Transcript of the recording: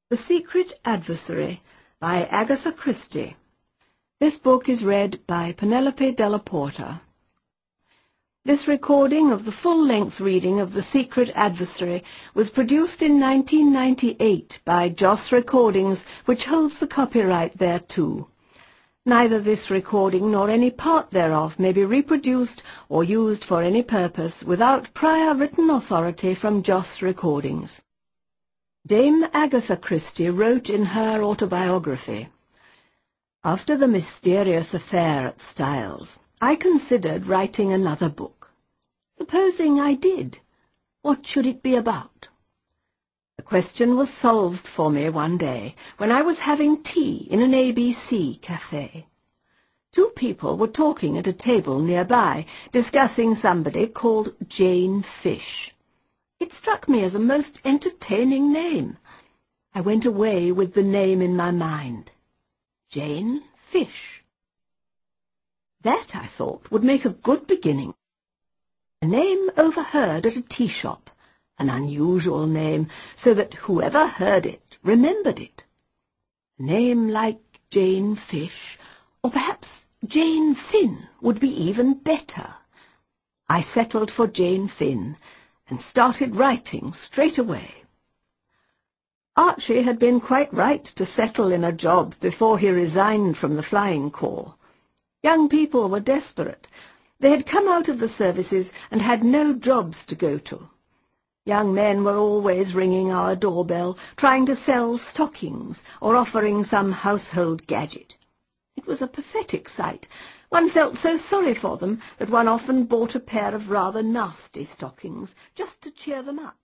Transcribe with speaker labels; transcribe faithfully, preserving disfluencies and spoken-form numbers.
Speaker 1: The Secret Adversary by Agatha Christie. This book is read by Penelope Della Porta. This recording of the full-length reading of The Secret Adversary was produced in nineteen ninety-eight by Joss Recordings, which holds the copyright thereto. Neither this recording nor any part thereof may be reproduced or used for any purpose without prior written authority from Joss Recordings. Dame Agatha Christie wrote in her autobiography, "After the mysterious affair at Styles, I considered writing another book. Supposing I did, what should it be about? The question was solved for me one day when I was having tea in an A B C cafe. Two people were talking at a table nearby, discussing somebody called Jane Fish. It struck me as a most entertaining name. I went away with the name in my mind. Jane Fish. That, I thought, would make a good beginning. A name overheard at a tea shop, an unusual name, so that whoever heard it remembered it. A name like Jane Fish, or perhaps Jane Finn, would be even better. I settled for Jane Finn, and started writing straight away. Archie had been quite right to settle in a job before he resigned from the Flying Corps. Young people were desperate. They had come out of the services and had no jobs to go to. Young men were always ringing our doorbell, trying to sell stockings or offering some household gadget. It was a pathetic sight. One felt so sorry for them that one often bought a pair of rather nasty stockings, just to cheer them up.